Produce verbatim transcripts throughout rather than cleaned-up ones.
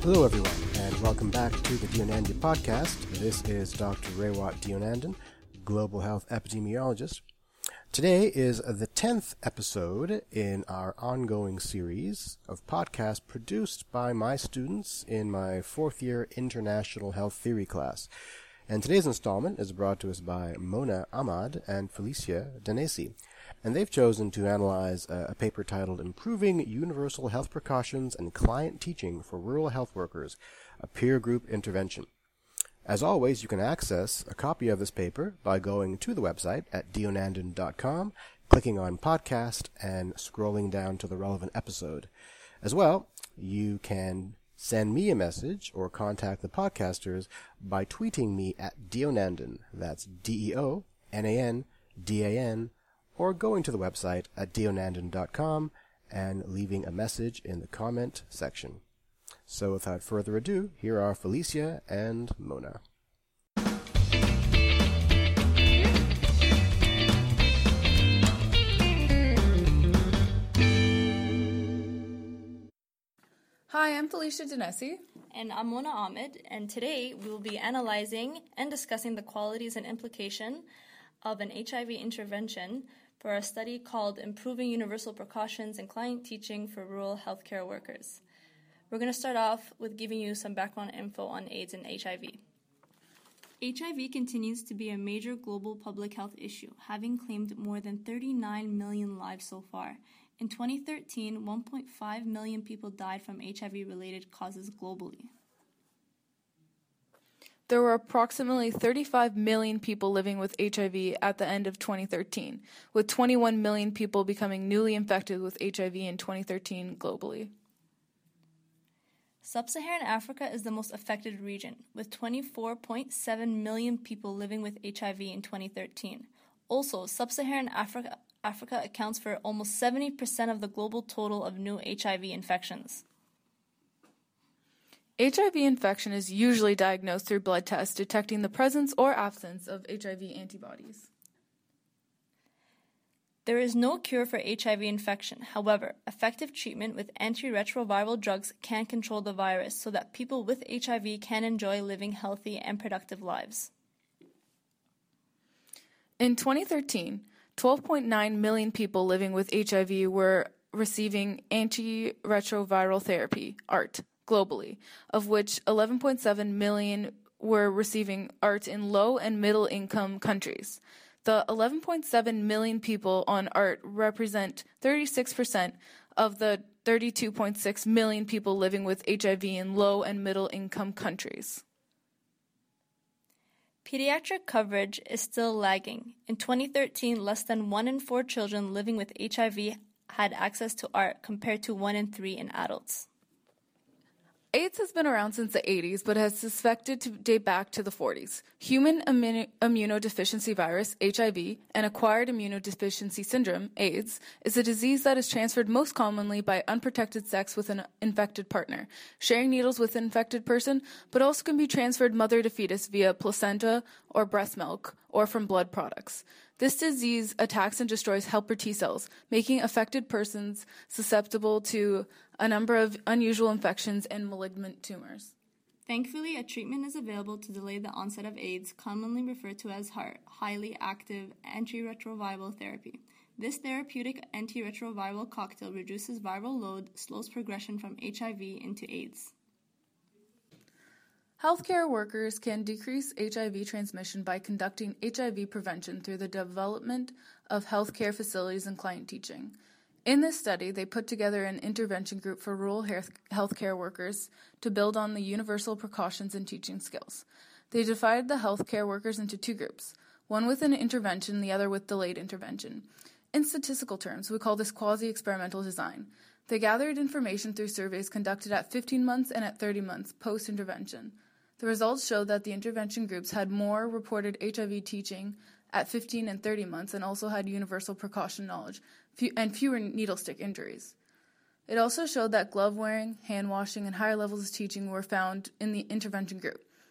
Hello everyone, and welcome back to the Deonandia podcast. This is Doctor Rewat Deonandan, Global Health Epidemiologist. Today is the tenth episode in our ongoing series of podcasts produced by my students in my fourth year International Health Theory class. And today's installment is brought to us by Mona Ahmad and Felicia Danesi. And they've chosen to analyze a, a paper titled Improving Universal Health Precautions and Client Teaching for Rural Health Workers, a Peer Group Intervention. As always, you can access a copy of this paper by going to the website at deonandan dot com, clicking on podcast, and scrolling down to the relevant episode. As well, you can send me a message or contact the podcasters by tweeting me at Deonandan, that's D E O N A N D A N, or going to the website at deonandan dot com and leaving a message in the comment section. So without further ado, here are Felicia and Mona. Hi, I'm Felicia Danesi. And I'm Mona Ahmed, and today we will be analyzing and discussing the qualities and implication of an H I V intervention for a study called Improving Universal Precautions and Client Teaching for Rural Healthcare Workers. We're going to start off with giving you some background info on AIDS and H I V. H I V continues to be a major global public health issue, having claimed more than thirty-nine million lives so far. In twenty thirteen, one point five million people died from H I V-related causes globally. There were approximately thirty-five million people living with H I V at the end of twenty thirteen, with twenty-one million people becoming newly infected with H I V in twenty thirteen globally. Sub-Saharan Africa is the most affected region, with twenty-four point seven million people living with H I V in twenty thirteen. Also, Sub-Saharan Africa, Africa accounts for almost seventy percent of the global total of new H I V infections. H I V infection is usually diagnosed through blood tests detecting the presence or absence of H I V antibodies. There is no cure for H I V infection. However, effective treatment with antiretroviral drugs can control the virus so that people with H I V can enjoy living healthy and productive lives. In twenty thirteen, twelve point nine million people living with H I V were receiving antiretroviral therapy, A R T, globally, of which eleven point seven million were receiving A R T in low and middle income countries. The eleven point seven million people on A R T represent thirty-six percent of the thirty-two point six million people living with H I V in low and middle income countries. Pediatric coverage is still lagging. In twenty thirteen, less than one in four children living with H I V had access to A R T compared to one in three in adults. AIDS has been around since the eighties, but has suspected to date back to the forties. Human immun- immunodeficiency virus, H I V, and acquired immunodeficiency syndrome, AIDS, is a disease that is transferred most commonly by unprotected sex with an infected partner, sharing needles with an infected person, but also can be transferred mother to fetus via placenta or breast milk, or from blood products. This disease attacks and destroys helper T cells, making affected persons susceptible to a number of unusual infections and malignant tumors. Thankfully, a treatment is available to delay the onset of AIDS, commonly referred to as H A R T, highly active antiretroviral therapy. This therapeutic antiretroviral cocktail reduces viral load, slows progression from H I V into AIDS. Healthcare workers can decrease H I V transmission by conducting H I V prevention through the development of healthcare facilities and client teaching. In this study, they put together an intervention group for rural health healthcare workers to build on the universal precautions and teaching skills. They divided the healthcare workers into two groups, one with an intervention, the other with delayed intervention. In statistical terms, we call this quasi-experimental design. They gathered information through surveys conducted at fifteen months and at thirty months post-intervention. The results showed that the intervention groups had more reported H I V teaching at fifteen and thirty months and also had universal precaution knowledge and fewer needle stick injuries. It also showed that glove wearing, hand washing, and higher levels of teaching were found in the intervention group.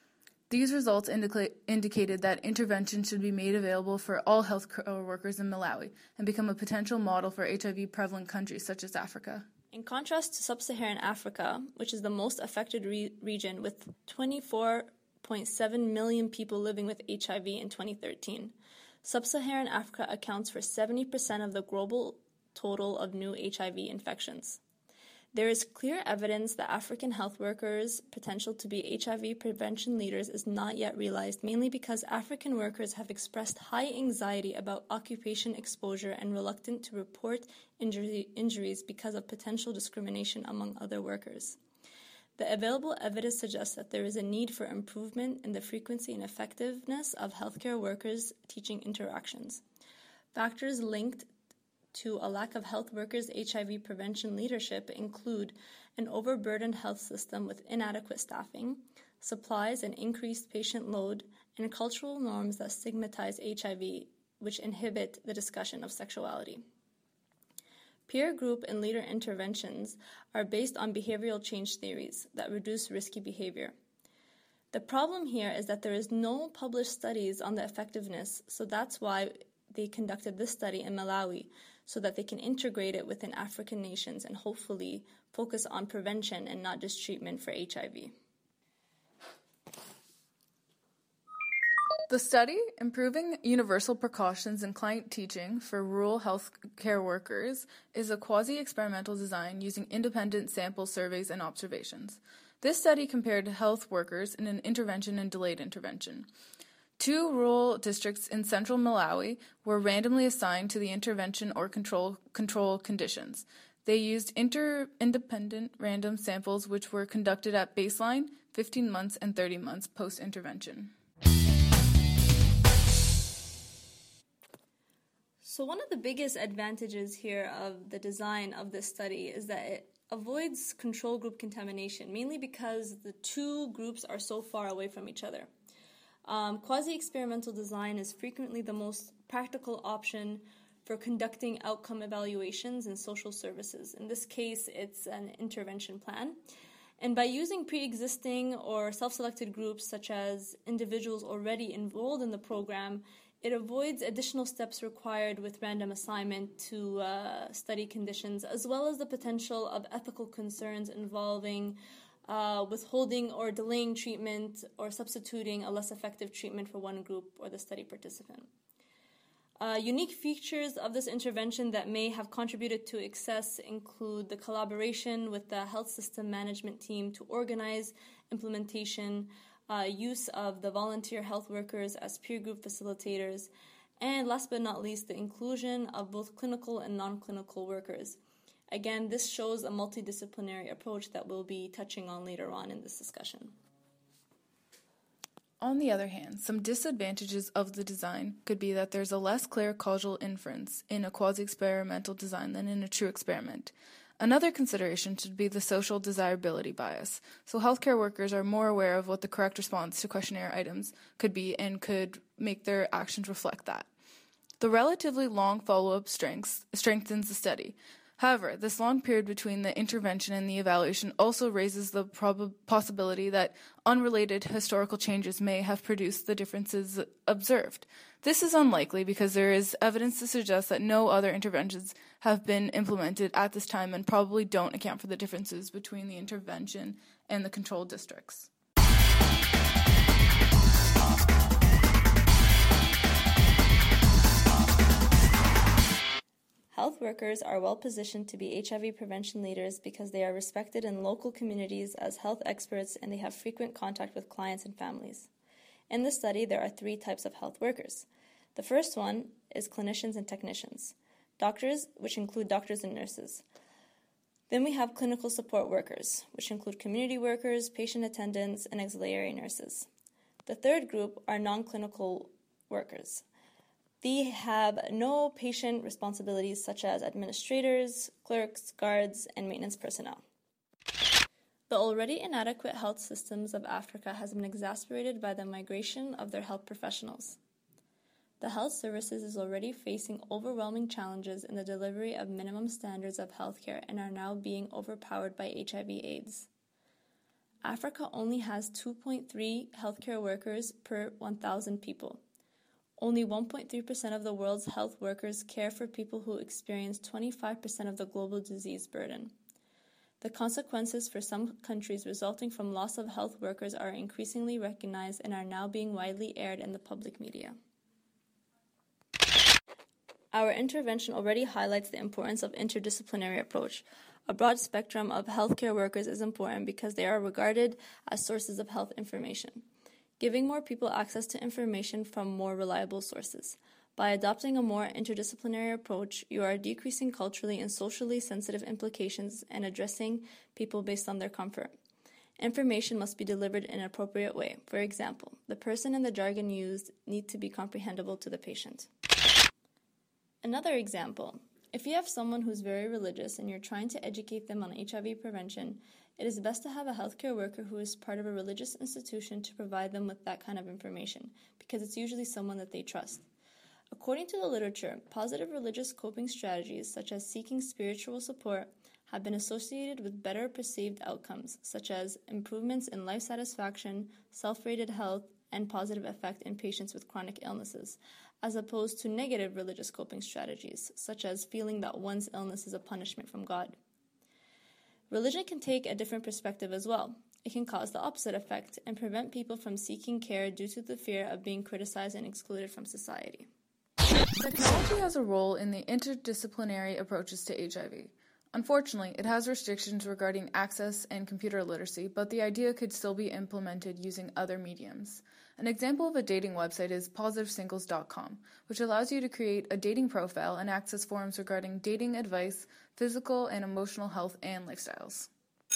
These results indica- indicated that intervention should be made available for all healthcare workers in Malawi and become a potential model for H I V-prevalent countries such as Africa. In contrast to sub-Saharan Africa, which is the most affected re- region with twenty-four point seven million people living with H I V in twenty thirteen, sub-Saharan Africa accounts for seventy percent of the global total of new H I V infections. There is clear evidence that African health workers' potential to be H I V prevention leaders is not yet realized, mainly because African workers have expressed high anxiety about occupation exposure and reluctant to report injury, injuries because of potential discrimination among other workers. The available evidence suggests that there is a need for improvement in the frequency and effectiveness of healthcare workers' teaching interactions. Factors linked to a lack of health workers' H I V prevention leadership include an overburdened health system with inadequate staffing, supplies and increased patient load, and cultural norms that stigmatize H I V, which inhibit the discussion of sexuality. Peer group and leader interventions are based on behavioral change theories that reduce risky behavior. The problem here is that there is no published studies on the effectiveness, so that's why they conducted this study in Malawi, so that they can integrate it within African nations and hopefully focus on prevention and not just treatment for H I V. The study, Improving Universal Precautions in Client Teaching for Rural Health Care Workers, is a quasi-experimental design using independent sample surveys and observations. This study compared health workers in an intervention and delayed intervention. Two rural districts in central Malawi were randomly assigned to the intervention or control control conditions. They used inter, independent random samples which were conducted at baseline, fifteen months, and thirty months post-intervention. So one of the biggest advantages here of the design of this study is that it avoids control group contamination, mainly because the two groups are so far away from each other. Um, quasi-experimental design is frequently the most practical option for conducting outcome evaluations in social services. In this case, it's an intervention plan. And by using pre-existing or self-selected groups, such as individuals already enrolled in the program, it avoids additional steps required with random assignment to uh, study conditions, as well as the potential of ethical concerns involving Uh, withholding or delaying treatment or substituting a less effective treatment for one group or the study participant. Uh, unique features of this intervention that may have contributed to success include the collaboration with the health system management team to organize implementation, uh, use of the volunteer health workers as peer group facilitators, and last but not least, the inclusion of both clinical and non-clinical workers. Again, this shows a multidisciplinary approach that we'll be touching on later on in this discussion. On the other hand, some disadvantages of the design could be that there's a less clear causal inference in a quasi-experimental design than in a true experiment. Another consideration should be the social desirability bias. So healthcare workers are more aware of what the correct response to questionnaire items could be and could make their actions reflect that. The relatively long follow-up strengths, strengthens the study. However, this long period between the intervention and the evaluation also raises the prob- possibility that unrelated historical changes may have produced the differences observed. This is unlikely because there is evidence to suggest that no other interventions have been implemented at this time and probably don't account for the differences between the intervention and the control districts. Health workers are well positioned to be H I V prevention leaders because they are respected in local communities as health experts and they have frequent contact with clients and families. In this study, there are three types of health workers. The first one is clinicians and technicians, doctors, which include doctors and nurses. Then we have clinical support workers, which include community workers, patient attendants, and auxiliary nurses. The third group are non-clinical workers. They have no patient responsibilities such as administrators, clerks, guards, and maintenance personnel. The already inadequate health systems of Africa has been exacerbated by the migration of their health professionals. The health services is already facing overwhelming challenges in the delivery of minimum standards of healthcare and are now being overpowered by H I V AIDS. Africa only has two point three healthcare workers per one thousand people. Only one point three percent of the world's health workers care for people who experience twenty-five percent of the global disease burden. The consequences for some countries resulting from loss of health workers are increasingly recognized and are now being widely aired in the public media. Our intervention already highlights the importance of interdisciplinary approach. A broad spectrum of healthcare workers is important because they are regarded as sources of health information, giving more people access to information from more reliable sources. By adopting a more interdisciplinary approach, you are decreasing culturally and socially sensitive implications and addressing people based on their comfort. Information must be delivered in an appropriate way. For example, the person and the jargon used need to be comprehensible to the patient. Another example, if you have someone who's very religious and you're trying to educate them on H I V prevention, it is best to have a healthcare worker who is part of a religious institution to provide them with that kind of information, because it's usually someone that they trust. According to the literature, positive religious coping strategies, such as seeking spiritual support, have been associated with better perceived outcomes, such as improvements in life satisfaction, self-rated health, and positive effect in patients with chronic illnesses, as opposed to negative religious coping strategies, such as feeling that one's illness is a punishment from God. Religion can take a different perspective as well. It can cause the opposite effect and prevent people from seeking care due to the fear of being criticized and excluded from society. Technology has a role in the interdisciplinary approaches to H I V. Unfortunately, it has restrictions regarding access and computer literacy, but the idea could still be implemented using other mediums. An example of a dating website is positive singles dot com, which allows you to create a dating profile and access forums regarding dating advice, physical and emotional health, and lifestyles.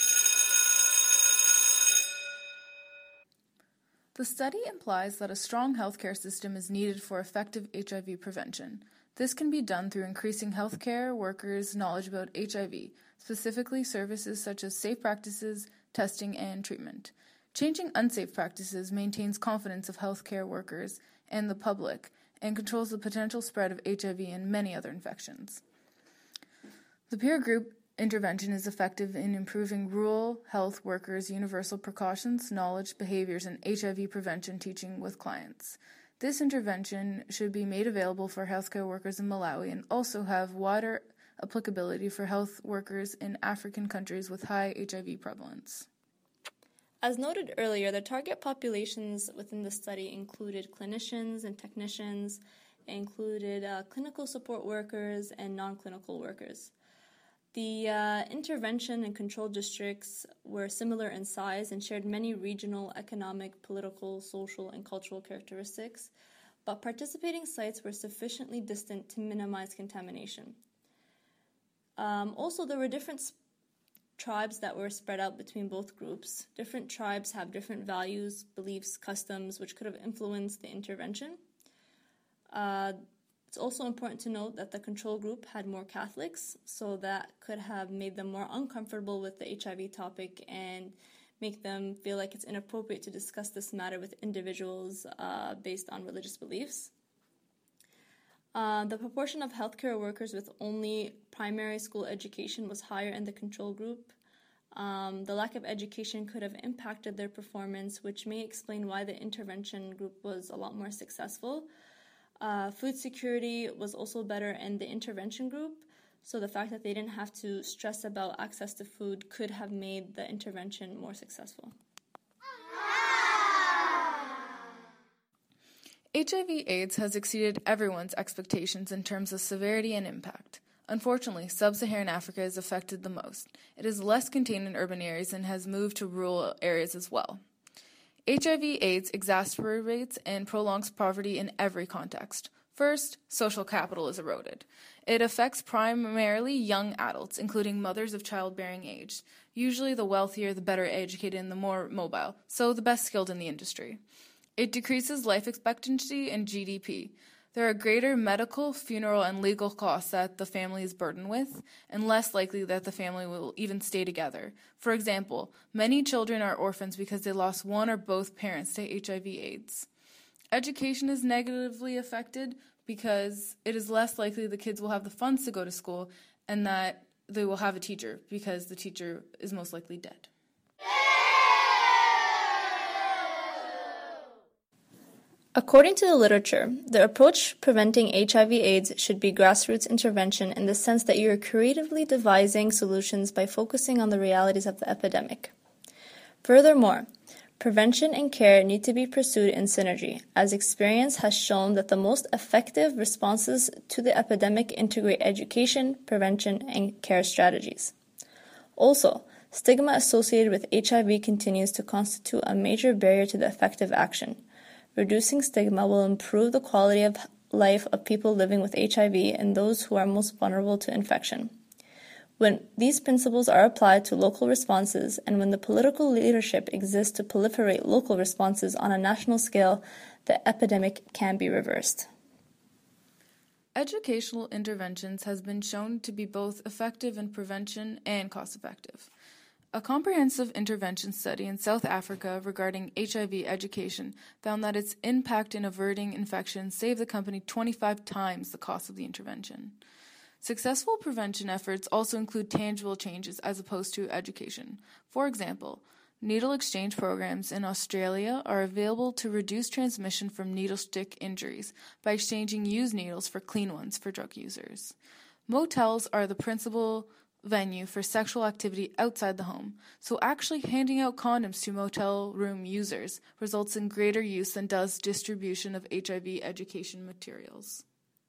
The study implies that a strong healthcare system is needed for effective H I V prevention. This can be done through increasing healthcare workers' knowledge about H I V, specifically services such as safe practices, testing, and treatment. Changing unsafe practices maintains confidence of healthcare workers and the public and controls the potential spread of H I V and many other infections. The peer group intervention is effective in improving rural health workers' universal precautions, knowledge, behaviors, and H I V prevention teaching with clients. This intervention should be made available for healthcare workers in Malawi and also have wider applicability for health workers in African countries with high H I V prevalence. As noted earlier, the target populations within the study included clinicians and technicians, included uh, clinical support workers, and non-clinical workers. The uh, intervention and control districts were similar in size and shared many regional, economic, political, social, and cultural characteristics, but participating sites were sufficiently distant to minimize contamination. Um, also, there were different sp- tribes that were spread out between both groups. Different tribes have different values, beliefs, customs, which could have influenced the intervention. Uh, It's also important to note that the control group had more Catholics, so that could have made them more uncomfortable with the H I V topic and make them feel like it's inappropriate to discuss this matter with individuals uh, based on religious beliefs. Uh, the proportion of healthcare workers with only primary school education was higher in the control group. Um, the lack of education could have impacted their performance, which may explain why the intervention group was a lot more successful. Uh, food security was also better in the intervention group, so the fact that they didn't have to stress about access to food could have made the intervention more successful. H I V AIDS has exceeded everyone's expectations in terms of severity and impact. Unfortunately, sub-Saharan Africa is affected the most. It is less contained in urban areas and has moved to rural areas as well. H I V AIDS exacerbates and prolongs poverty in every context. First, social capital is eroded. It affects primarily young adults, including mothers of childbearing age. Usually the wealthier, the better educated, and the more mobile, so the best skilled in the industry. It decreases life expectancy and G D P. There are greater medical, funeral, and legal costs that the family is burdened with, and less likely that the family will even stay together. For example, many children are orphans because they lost one or both parents to H I V AIDS. Education is negatively affected because it is less likely the kids will have the funds to go to school and that they will have a teacher because the teacher is most likely dead. According to the literature, the approach preventing H I V AIDS should be grassroots intervention in the sense that you are creatively devising solutions by focusing on the realities of the epidemic. Furthermore, prevention and care need to be pursued in synergy, as experience has shown that the most effective responses to the epidemic integrate education, prevention, and care strategies. Also, stigma associated with H I V continues to constitute a major barrier to the effective action. Reducing stigma will improve the quality of life of people living with H I V and those who are most vulnerable to infection. When these principles are applied to local responses and when the political leadership exists to proliferate local responses on a national scale, the epidemic can be reversed. Educational interventions has been shown to be both effective in prevention and cost-effective. A comprehensive intervention study in South Africa regarding H I V education found that its impact in averting infection saved the company twenty-five times the cost of the intervention. Successful prevention efforts also include tangible changes as opposed to education. For example, needle exchange programs in Australia are available to reduce transmission from needle stick injuries by exchanging used needles for clean ones for drug users. Motels are the principal venue for sexual activity outside the home, so actually handing out condoms to motel room users results in greater use than does distribution of H I V education materials.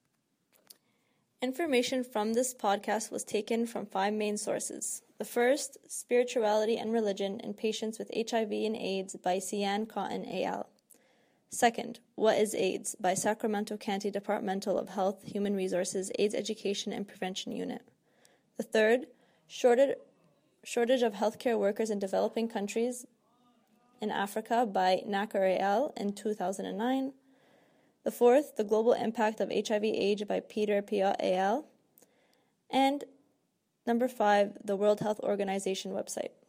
Information from this podcast was taken from five main sources. The first, Spirituality and Religion in Patients with H I V and AIDS by Sian Cotton et al. Second, What is AIDS by Sacramento County Departmental of Health, Human Resources, AIDS Education and Prevention Unit. The third, Shortage, shortage of Healthcare Workers in Developing Countries in Africa by Nacker et al. In two thousand nine. The fourth, The Global Impact of H I V AIDS by Peter Piot et al. And number five, the World Health Organization website.